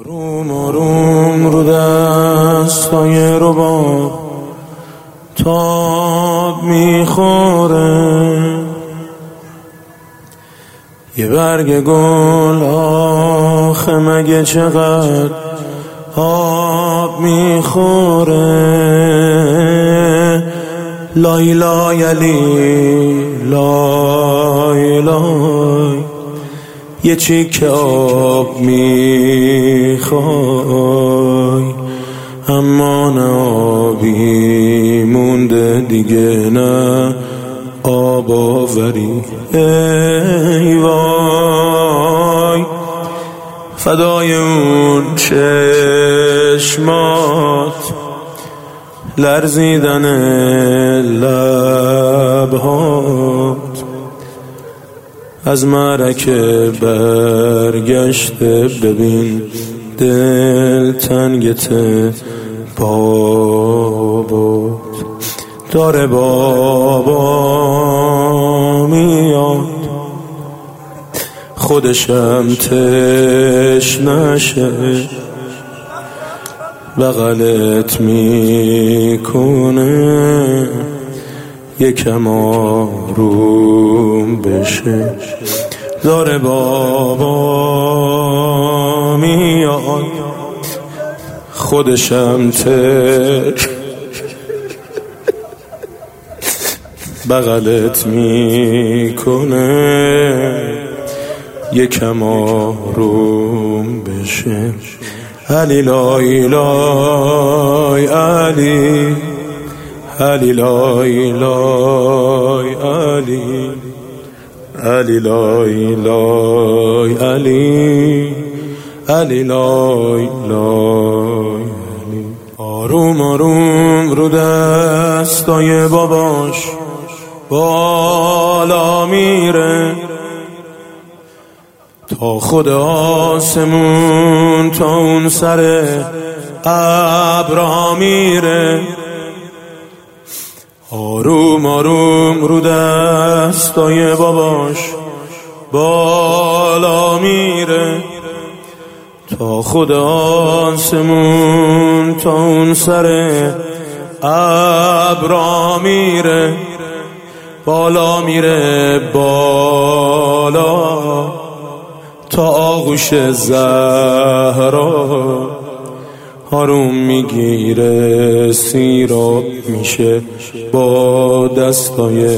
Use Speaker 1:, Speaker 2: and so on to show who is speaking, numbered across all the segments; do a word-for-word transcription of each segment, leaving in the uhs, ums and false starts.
Speaker 1: آروم آروم رو دستای رباب تاب میخوره، یه برگ گل آخه مگه چقدر آب میخوره. لای لای علی لای لای یه چیک آب میخوای، اما نه آبی مونده دیگه، نه آب آوری. ای وای فدای اون چشمات، لرزیدن لبهات، از معرکه برگشته ببین دل تنگت بابات. داره بابا میاد خودشم تشنشه، بغلت میکنه یکم آروم بشه. داره بابا میاد خودشم تر بغلت میکنه یکم آروم بشه. علی لای لای علی، علی لای لای علی، علی لای لای علی، علی لای لای علی. آروم آروم رو دستای باباش بالا میره، تا خود آسمون تا اون سر ابرها میره. آروم آروم رو دستای باباش بالا میره، تا خود آسمون تا اون سر ابرها میره. بالا میره بالا تا آغوش زهرا، آروم میگیره سیراب میشه با دستای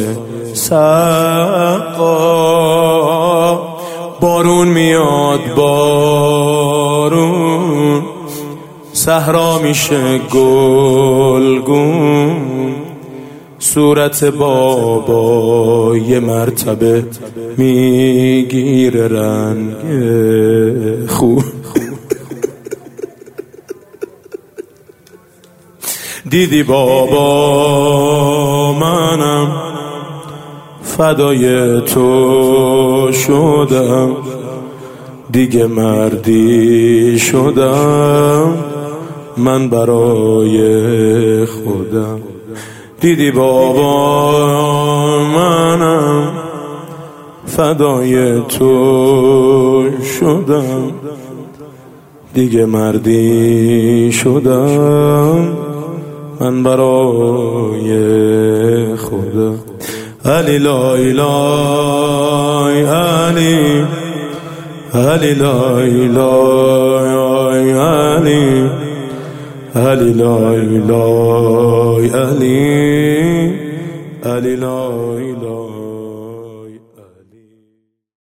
Speaker 1: سقا. بارون میاد بارون، صحرا میشه گلگون، صورت بابا یه مرتبه میگیره رنگ خون. دیدی بابا منم فدای تو شدم، دیگه مردی شدم من برای خودم. دیدی بابا منم فدای تو شدم، دیگه مردی شدم من برای خودم. علی لای لای علی، علی لای لای علی، علی لای لای علی، علی لای لای.